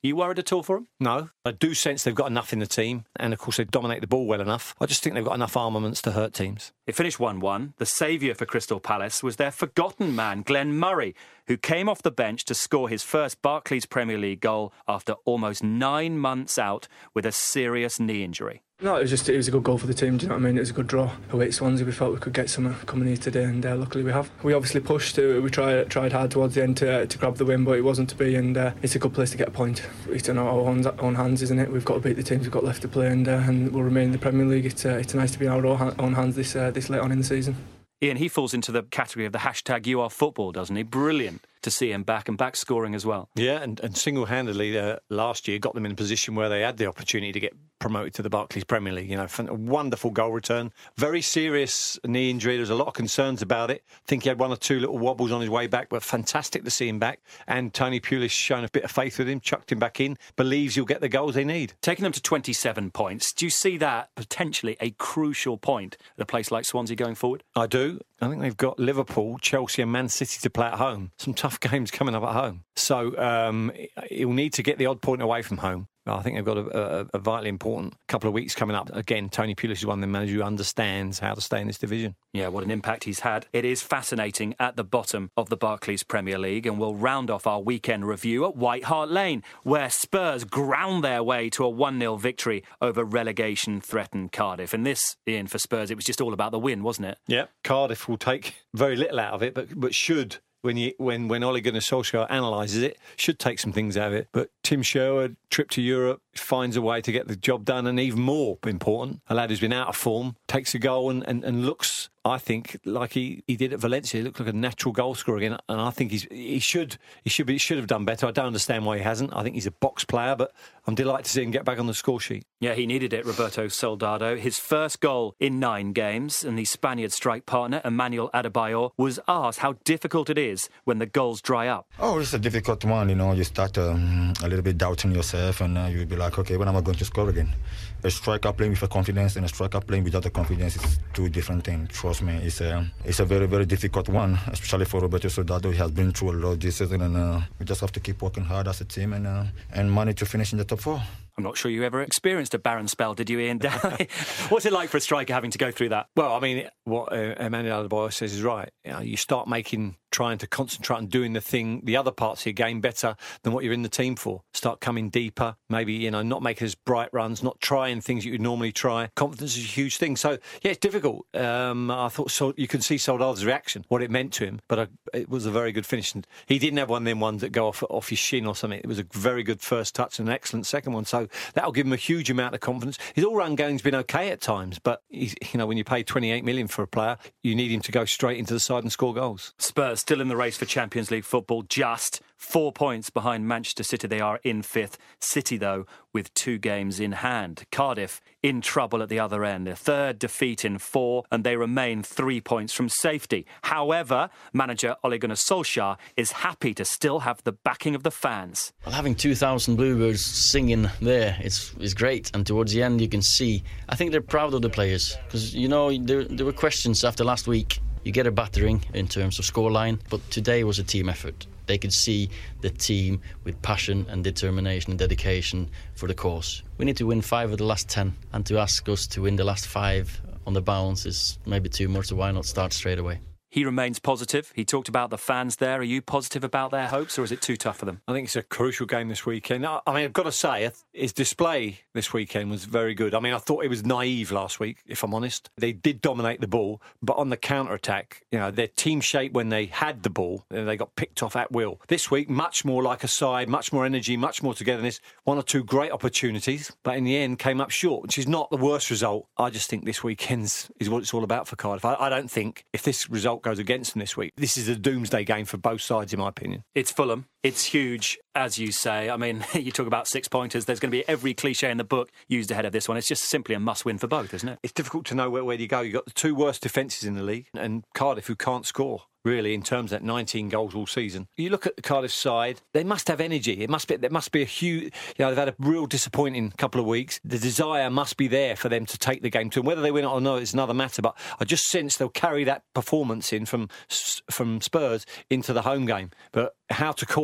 You worried at all for them? No. I do sense they've got enough in the team, and of course they dominate the ball well enough. I just think they've got enough armaments to hurt teams. It finished one one. The saviour for Crystal Palace was their forgotten man, Glenn Murray, who came off the bench to score his first Barclays Premier League goal after almost nine months out with a serious knee injury. No, it was just it was a good goal for the team. Do you know what I mean? It was a good draw away at Swansea. We felt we could get some coming here today, and uh, luckily we have. We obviously pushed. Uh, we tried tried hard towards the end to, uh, to grab the win, but it wasn't to be. And uh, it's a good place to get a point. It's in our own, own hands, isn't it? We've got to beat the teams we've got left to play, and uh, and we'll remain in the Premier League. It's uh, it's nice to be in our own hands this uh, this late on in the season. Ian, he falls into the category of the hashtag You Are Football, doesn't he? Brilliant to see him back and back scoring as well. Yeah, and, and single-handedly uh, last year got them in a position where they had the opportunity to get promoted to the Barclays Premier League. You know, a wonderful goal return. Very serious knee injury. There was a lot of concerns about it. I think he had one or two little wobbles on his way back, but fantastic to see him back. And Tony Pulis shown a bit of faith with him, chucked him back in, believes he'll get the goals they need. Taking them to twenty-seven points, do you see that potentially a crucial point at a place like Swansea going forward? I do. I think they've got Liverpool, Chelsea and Man City to play at home. Some tough games coming up at home. So um, he'll need to get the odd point away from home. I think they've got a, a, a vitally important couple of weeks coming up. Again, Tony Pulis is one of the managers who understands how to stay in this division. Yeah, what an impact he's had. It is fascinating at the bottom of the Barclays Premier League, and we'll round off our weekend review at White Hart Lane, where Spurs ground their way to a one nil victory over relegation-threatened Cardiff. And this, Ian, for Spurs, it was just all about the win, wasn't it? Yeah, Cardiff will take very little out of it, but, but should... When you, when when Ole Gunnar Solskjaer analyses it, should take some things out of it. But Tim Sherwood, trip to Europe, finds a way to get the job done, and even more important, a lad who's been out of form, takes a goal and, and, and looks, I think, like he, he did at Valencia. He looked like a natural goal scorer again, and I think he's he should he should be should have done better. I don't understand why he hasn't. I think he's a box player, but I'm delighted to see him get back on the score sheet. Yeah, he needed it, Roberto Soldado. His first goal in nine games, and the Spaniard strike partner, Emmanuel Adebayor, was asked how difficult it is when the goals dry up. Oh, it's a difficult one, you know. You start um, a little bit doubting yourself, and uh, you'll be like, okay, when am I going to score again? A striker playing with a confidence and a striker playing without a confidence is two different things. Trust me, it's a, it's a very, very difficult one, especially for Roberto Soldado. He has been through a lot this season, and uh, we just have to keep working hard as a team and, uh, and manage to finish in the top four. I'm not sure you ever experienced a barren spell, did you, Ian? What's it like for a striker having to go through that? Well, I mean, what uh, Emmanuel Adebayor says is right. You know, you start making, trying to concentrate on doing the thing, the other parts of your game better than what you're in the team for. Start coming deeper, maybe, you know, not making as bright runs, not trying things you would normally try. Confidence is a huge thing. So, yeah, it's difficult. Um, I thought so, you could see Soldado's reaction, what it meant to him, but uh, it was a very good finish. And he didn't have one of them ones that go off, off his shin or something. It was a very good first touch and an excellent second one. So that'll give him a huge amount of confidence. His all-round game's been okay at times, but he's, you know, when you pay twenty-eight million for a player, you need him to go straight into the side and score goals. Spurs still in the race for Champions League football, just four points behind Manchester City. They are in fifth. City, though, with two games in hand. Cardiff in trouble at the other end. A third defeat in four, and they remain three points from safety. However, manager Ole Gunnar Solskjaer is happy to still have the backing of the fans. Well, having two thousand Bluebirds singing there is is great, and towards the end you can see, I think they're proud of the players, because, you know, there, there were questions after last week. You get a battering in terms of scoreline, but today was a team effort. They could see the team with passion and determination and dedication for the cause. We need to win five of the last ten, and to ask us to win the last five on the bounce is maybe too much, so why not start straight away? He remains positive. He talked about the fans there. Are you positive about their hopes, or is it too tough for them? I think it's a crucial game this weekend. I mean, I've got to say, his display this weekend was very good. I mean, I thought it was naive last week, if I'm honest. They did dominate the ball, but on the counter-attack, you know, their team shape when they had the ball, they got picked off at will. This week, much more like a side, much more energy, much more togetherness. One or two great opportunities, but in the end came up short, which is not the worst result. I just think this weekend's is what it's all about for Cardiff. I, I don't think if this result goes against them this week, this is a doomsday game for both sides, in my opinion. It's Fulham. It's huge, as you say. I mean, you talk about six pointers. There's going to be every cliche in the book used ahead of this one. It's just simply a must-win for both, isn't it? It's difficult to know where, where you go. You've got the two worst defences in the league, and Cardiff, who can't score, really, in terms of that nineteen goals all season. You look at the Cardiff side, they must have energy. It must be, there must be a huge, you know, they've had a real disappointing couple of weeks. The desire must be there for them to take the game to them. Whether they win it or not is another matter, but I just sense they'll carry that performance in from from Spurs into the home game. But how to call it,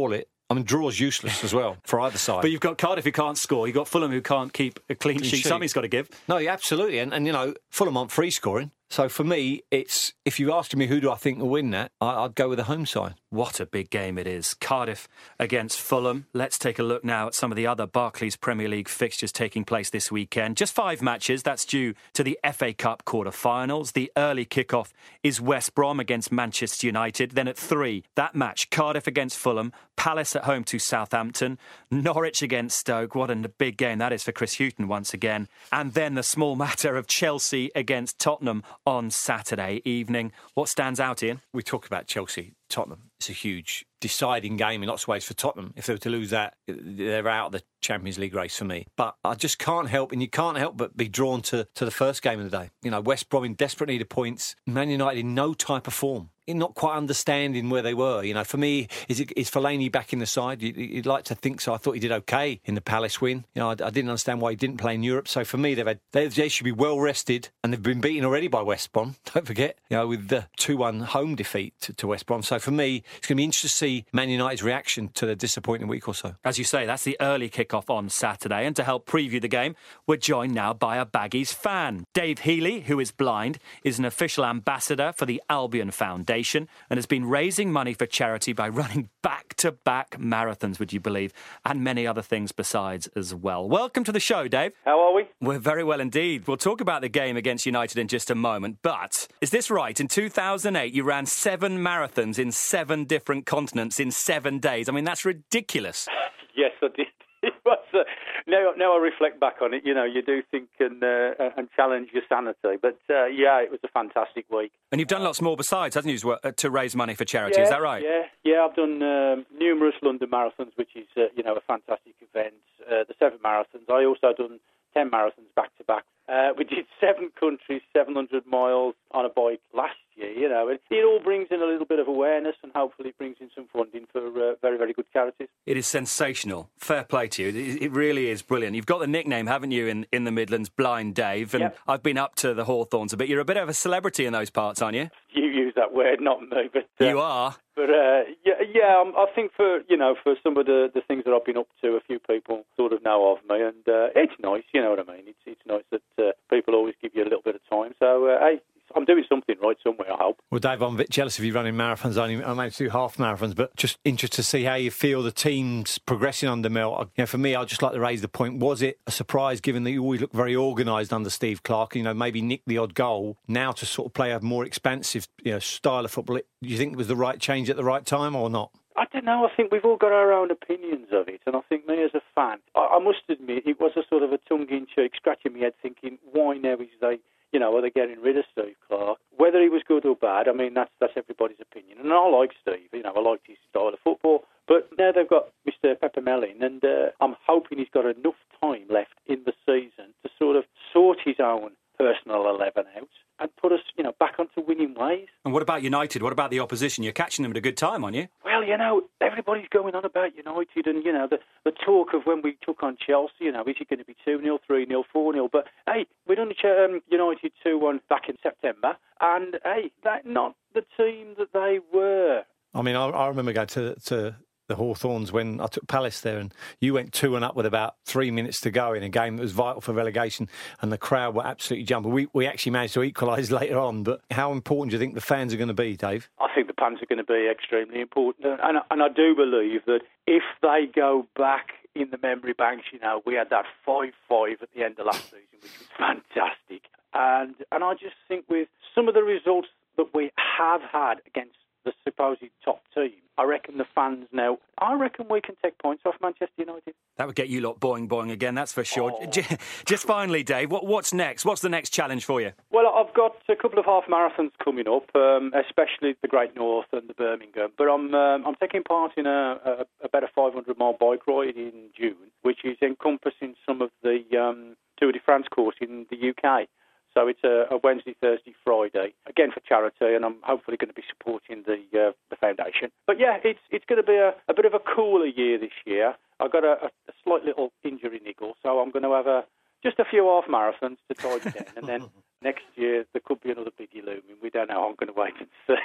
I mean, draw's useless as well for either side. But you've got Cardiff who can't score. You've got Fulham who can't keep a clean, clean sheet. sheet. Something's got to give. No, yeah, absolutely. And, and, you know, Fulham aren't free scoring. So for me, it's if you asked me who do I think will win that, I, I'd go with the home side. What a big game it is. Cardiff against Fulham. Let's take a look now at some of the other Barclays Premier League fixtures taking place this weekend. Just five matches. That's due to the F A Cup quarter-finals. The early kick-off is West Brom against Manchester United. Then at three, that match, Cardiff against Fulham, Palace at home to Southampton, Norwich against Stoke. What a big game that is for Chris Hughton once again. And then the small matter of Chelsea against Tottenham on Saturday evening. What stands out, Ian? We talk about Chelsea, Tottenham. It's a huge deciding game in lots of ways for Tottenham. If they were to lose that, they're out of the Champions League race for me. But I just can't help, and you can't help but be drawn to, to the first game of the day. You know, West Brom in desperate need of points, Man United in no type of form. In not quite understanding where they were. You know, for me, is it, is Fellaini back in the side? You'd, you'd like to think so. I thought he did okay in the Palace win. You know, I, I didn't understand why he didn't play in Europe. So for me, they've had, they, they should be well rested, and they've been beaten already by West Brom. Don't forget, you know, with the two one home defeat to, to West Brom. So for me, it's going to be interesting to see Man United's reaction to the disappointing week or so. As you say, that's the early kick-off on Saturday. And to help preview the game, we're joined now by a Baggies fan. Dave Healy, who is blind, is an official ambassador for the Albion Foundation and has been raising money for charity by running back-to-back marathons, would you believe, and many other things besides as well. Welcome to the show, Dave. How are we? We're very well indeed. We'll talk about the game against United in just a moment, but is this right? In two thousand eight, you ran seven marathons in seven different continents in seven days. I mean, that's ridiculous. Yes, I did. It was, uh, now, now I reflect back on it, you know, you do think and, uh, and challenge your sanity. But, uh, yeah, it was a fantastic week. And you've done lots more besides, hasn't you, to raise money for charity, yeah, is that right? Yeah, yeah. I've done um, numerous London marathons, which is, uh, you know, a fantastic event. Uh, the seven marathons. I also done ten marathons back-to-back. Uh, we did seven countries, seven hundred miles on a bike last year, you know. And it all brings in a little bit of awareness, and hopefully it brings in some funding for uh, very, very good charities. It is sensational. Fair play to you. It, it really is brilliant. You've got the nickname, haven't you, in, in the Midlands, Blind Dave. And yep. I've been up to the Hawthorns a bit. You're a bit of a celebrity in those parts, aren't you? You use that word, not me. But uh, you are. But uh, yeah, yeah. Um, I think for you know for some of the, the things that I've been up to, a few people sort of know of me, and uh, it's nice. You know what I mean? It's it's nice that uh, people always give you a little bit of time. So uh, hey, I'm doing something right somewhere, I hope. Well, Dave, I'm a bit jealous of you running marathons. I only I managed to do half marathons, but just interested to see how you feel the team's progressing under Mel. You know, for me, I'd just like to raise the point: was it a surprise, given that you always look very organised under Steve Clarke? You know, maybe nick the odd goal now to sort of play a more expansive, you know, style of football. Do you think it was the right change at the right time, or not? I don't know. I think we've all got our own opinions of it, and I think me as a fan, I, I must admit, it was a sort of a tongue-in-cheek, scratching my head, thinking, why now is they, you know, are they getting rid of Steve Clarke? Whether he was good or bad, I mean, that's that's everybody's opinion. And I like Steve, you know, I liked his style of football. But now they've got Mister Pepper Mellin, and uh, I'm hoping he's got enough time left in the season to sort of sort his own personal eleven out and put us, you know, back onto winning ways. And what about United? What about the opposition? You're catching them at a good time, aren't you? Well, you know, everybody's going on about United, and, you know, the, the talk of when we took on Chelsea, you know, is it going to be two nil, three nil, four nil? But, hey, we done um, United two one back in September, and, hey, that's not the team that they were. I mean, I, I remember going to... to... the Hawthorns when I took Palace there, and you went two and up with about three minutes to go in a game that was vital for relegation, and the crowd were absolutely jumping. We we actually managed to equalise later on, but how important do you think the fans are going to be, Dave? I think the fans are going to be extremely important, and, and I do believe that if they go back in the memory banks, you know, we had that five five at the end of last season, which was fantastic, and and I just think with some of the results that we have had against the supposed top team, I reckon the fans now, I reckon we can take points off Manchester United. That would get you lot boing boing again, that's for sure. Oh. Just finally, Dave, what, what's next? What's the next challenge for you? Well, I've got a couple of half marathons coming up, um, especially the Great North and the Birmingham. But I'm um, I'm taking part in a, a, a better five hundred mile bike ride in June, which is encompassing some of the um, Tour de France course in the U K. So it's a, a Wednesday, Thursday, Friday, again for charity, and I'm hopefully going to be supporting the uh, the foundation. But yeah, it's it's going to be a, a bit of a cooler year this year. I've got a, a, a slight little injury niggle, so I'm going to have a just a few half marathons to tie it down, and then next year there could be another biggie looming. We don't know. I'm going to wait and see.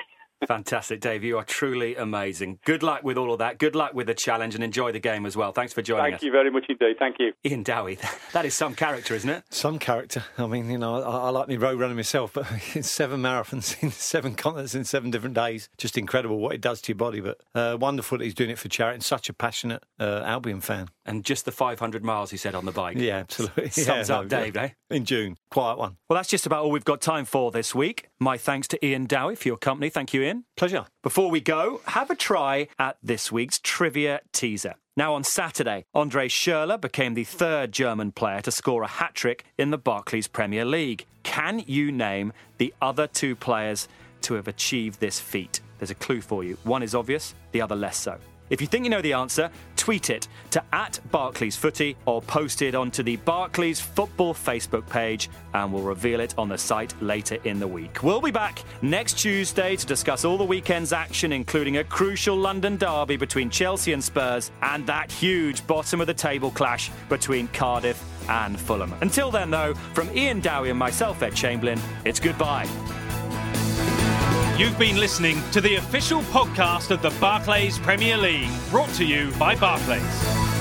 Fantastic, Dave. You are truly amazing. Good luck with all of that. Good luck with the challenge and enjoy the game as well. Thanks for joining Thank us. you very much indeed. Thank you. Ian Dowie, that is some character, isn't it? Some character. I mean, you know, I, I like me road running myself, but it's seven marathons in seven continents in seven different days. Just incredible what it does to your body, but uh, wonderful that he's doing it for charity and such a passionate uh, Albion fan. And just the five hundred miles he said on the bike. Yeah, absolutely. Sums yeah, up no, Dave, yeah. eh? In June. Quiet one. Well, that's just about all we've got time for this week. My thanks to Ian Dowie for your company. Thank you, Ian. Pleasure. Before we go, have a try at this week's trivia teaser. Now, on Saturday, Andre Schürrle became the third German player to score a hat-trick in the Barclays Premier League. Can you name the other two players to have achieved this feat? There's a clue for you. One is obvious, the other less so. If you think you know the answer, tweet it to at Barclays Footy or post it onto the Barclays Football Facebook page and we'll reveal it on the site later in the week. We'll be back next Tuesday to discuss all the weekend's action, including a crucial London derby between Chelsea and Spurs and that huge bottom-of-the-table clash between Cardiff and Fulham. Until then, though, from Ian Dowie and myself, Ed Chamberlain, it's goodbye. You've been listening to the official podcast of the Barclays Premier League, brought to you by Barclays.